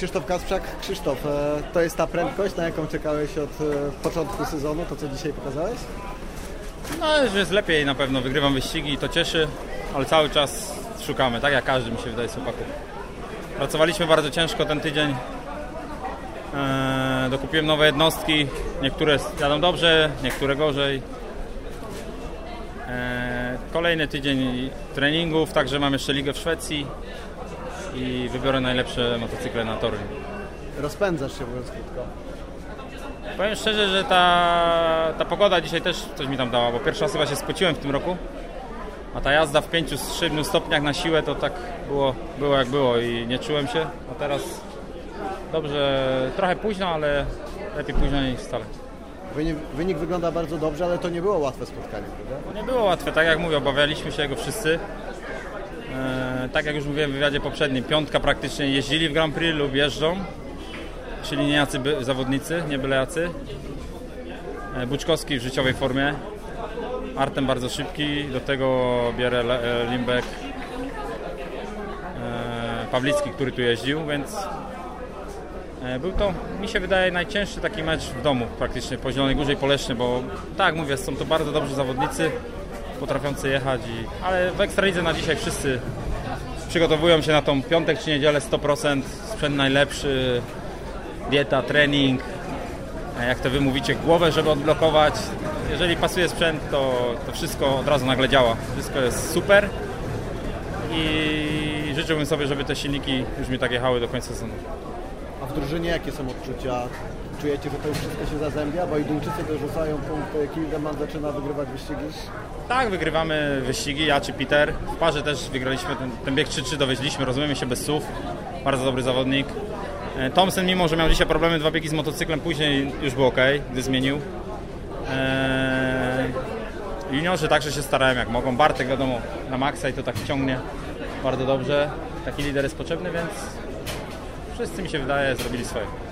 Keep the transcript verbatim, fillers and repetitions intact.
Krzysztof Kasprzak. Krzysztof, to jest ta prędkość, na jaką czekałeś od początku sezonu, to co dzisiaj pokazałeś? No, że jest lepiej na pewno, wygrywam wyścigi i to cieszy, ale cały czas szukamy, tak jak każdy mi się wydaje z chłopaków. Pracowaliśmy bardzo ciężko ten tydzień, eee, dokupiłem nowe jednostki, niektóre jadą dobrze, niektóre gorzej. Eee, kolejny tydzień treningów, także mam jeszcze ligę w Szwecji i wybiorę najlepsze motocykle na tory. Rozpędzasz się, mówiąc krótko. Powiem szczerze, że ta, ta pogoda dzisiaj też coś mi tam dała, bo pierwszy raz chyba się spociłem w tym roku, a ta jazda w pięciu siedmiu stopniach na siłę to tak było, było jak było i nie czułem się, a teraz dobrze, trochę późno, ale lepiej późno niż wcale. Wynik, wynik wygląda bardzo dobrze, ale to nie było łatwe spotkanie, prawda? No nie było łatwe, tak jak mówię, obawialiśmy się go wszyscy. E, tak jak już mówiłem w wywiadzie poprzednim, piątka praktycznie jeździli w Grand Prix lub jeżdżą, czyli nie jacy by, zawodnicy, nie byle jacy. E, Buczkowski w życiowej formie, Artem bardzo szybki, do tego bierę Limbeck, e, Pawlicki, który tu jeździł, więc e, był to, mi się wydaje, najcięższy taki mecz w domu praktycznie po Zielonej Górze i po Lesznie, bo tak mówię, są to bardzo dobrzy zawodnicy, potrafiący jechać, i, ale w Ekstralidze na dzisiaj wszyscy przygotowują się na tą piątek czy niedzielę sto procent, sprzęt najlepszy, dieta, trening, jak to wy mówicie, głowę, żeby odblokować. Jeżeli pasuje sprzęt, to, to wszystko od razu nagle działa. Wszystko jest super i życzyłbym sobie, żeby te silniki już mi tak jechały do końca sezonu. A w drużynie jakie są odczucia? Czujecie, że to już wszystko się zazębia? Bo i Duńczycy dorzucają punkty, Kildeman zaczyna wygrywać wyścigi? Tak, wygrywamy wyścigi, ja czy Peter. W parze też wygraliśmy, ten, ten bieg trzy trzy dowieźliśmy, rozumiemy się bez słów. Bardzo dobry zawodnik. Thompson, mimo że miał dzisiaj problemy, dwa biegi z motocyklem, później już był ok, gdy zmienił. Eee, juniorzy także się starają jak mogą. Bartek wiadomo na maksa i to tak ciągnie bardzo dobrze. Taki lider jest potrzebny, więc wszyscy mi się wydaje zrobili swoje.